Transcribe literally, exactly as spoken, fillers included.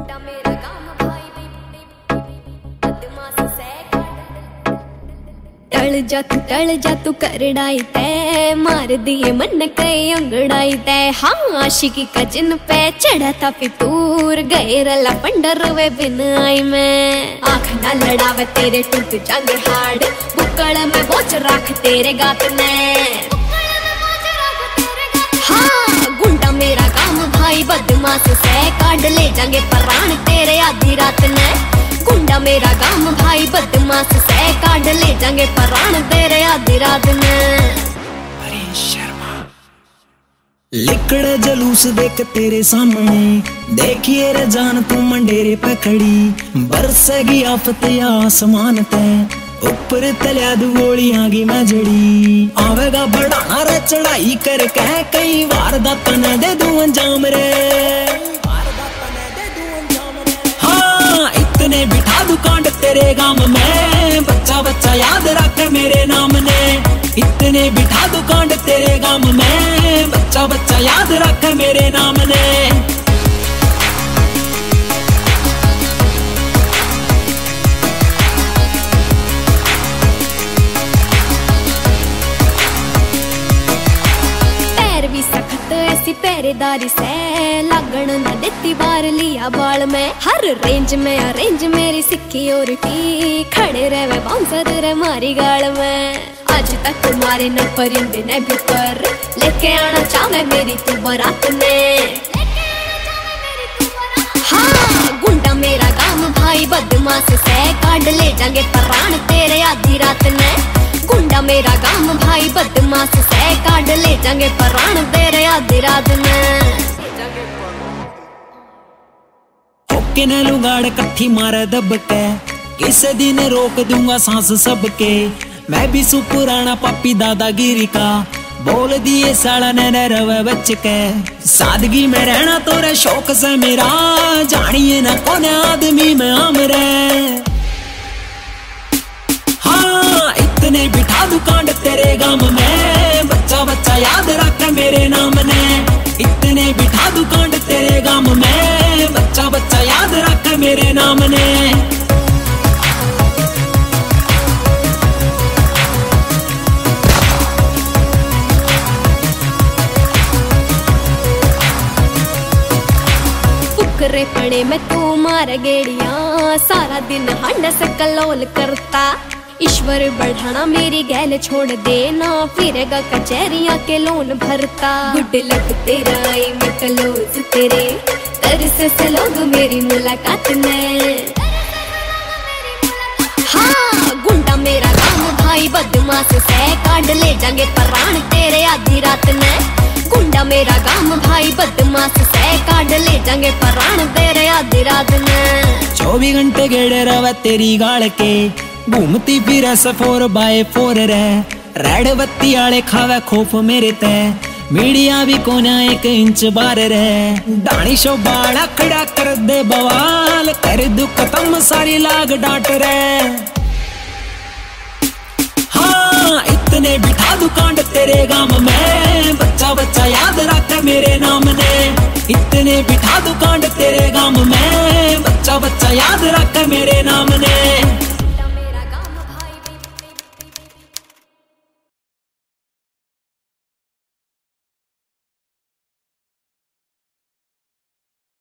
टल जा तू टल जा तू करड़ाई तै मार दिए मन कई अंगड़ाई तै। हाँ आशिकी का जिन पे चढ़ा था फितूर गए रला पंडर वे बिन आई मैं। आँख ना लड़ावे तेरे टूट जांगे हाड़ बुक्कड़ में बोझ रख तेरे गात ने। हाँ गुंडा मेरा काम भाई बदमाश से काट ले जाएंगे प्राण तेरे आधी रात ने। गुंडा मेरा काम भाई बदमाश से काट ले जाएंगे प्राण तेरे आधी रात ने। अरे शर्मा लिकड़े जलूस देख तेरे सामने देखिए रे जान तू मंडेरे पे खड़ी बरसेगी आफत आसमान ते ऊपर तलिया दू गोली आगी मैं जड़ी आवेगा बढ़ाना रे चढ़ाई कर कह कई वार दा तने दे दूं अंजाम रे। हाँ इतने बिठा दू कांड तेरे गांव में बच्चा बच्चा याद रख मेरे नाम ने। इतने बिठा दू कांड तेरे गांव में बच्चा बच्चा याद रख मेरे नाम ने। ऐसी पहरेदारी से लागण न देती बार लिया बाल में। हर रेंज में अरेंज मेरी सिक्योरिटी खड़े रहे बाउंसर रे मारी गाल में। आज तक तुम्हारे न परिंदे ने भी पर लेके आना चाहे मेरी तू बारात ने। हाँ गुंडा मेरा काम भाई बदमाश से काट ले जाएंगे प्राण तेरे आधी रात ने। गुंडा मेरा काम भाई बदमाश से काट ले जाएंगे प्राण तेरे आधी रात में। होके न लुगाड़ कट्ठी मारे दब के किसे दिन रोक दूंगा सांस सबके। मैं भी सु पुराना पापी दादागिरी का बोल दिए साला ने रवे बच के। सादगी में रहना तोरे शौक से मेरा जानिए न कौन आदमी में हमरे। हाँ इतने बिठा दू कांड तेरे गांव में बच्चा बच्चा याद रख मेरे नाम ने। इतने बिठा दू कांड तेरे गांव में बच्चा बच्चा याद रख मेरे नाम ने। फुकरे पड़े में तू मार गेड़िया सारा दिन हंड से कलोल करता। ईश्वर बढ़ाना मेरी गैल छोड़ देना फिरेगा कचहरिया के लोन भरता। गुड लक तेरा आई मैं कलोज तेरे तरस से लोग मेरी मुलाकात में। हाँ गुंडा मेरा काम भाई बदमाश से काट ले जाएंगे प्राण तेरे आधी रात ने। गुंडा मेरा काम भाई बदमाश से काट ले जाएंगे प्राण तेरे आधी रात ने। चौबीस घंटे गेड़े रवे तेरी गाड़ के घूमती फिर फोर बाय फोर रे रेड बत्ती आले खावे खोफ मेरे ते। मीडिया भी कोना एक इंच बार रे डाणी शो बाड़ा खड़ा कर दे बवाल कर दू खत्म सारी लाग डांट रे। हाँ इतने बिठा दू कांड तेरे गांव में बच्चा बच्चा याद रख मेरे नाम ने। इतने बिठा दू कांड तेरे गांव में बच्चा बच्चा याद रख मेरे नाम ने।